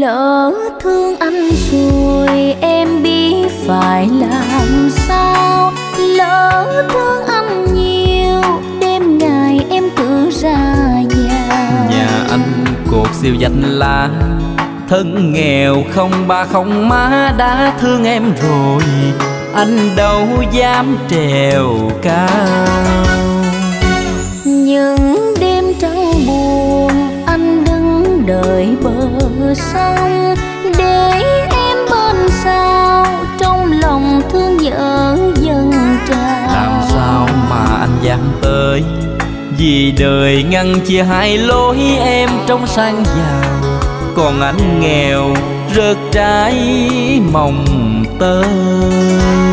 Lỡ thương anh rồi em biết phải làm sao. Lỡ thương anh nhiều đêm ngày em cứ ra vào. Nhà anh cột siêu danh lá, thân nghèo không ba không má đã thương em rồi, anh đâu dám trèo cao. Những đêm trăng buồn anh đứng đợi bờ sông, để em bên sao trong lòng thương vợ dần trào. Làm sao mà anh dám tới, vì đời ngăn chia hai lối, em trong sang giàu còn anh nghèo rớt trái mồng tơi.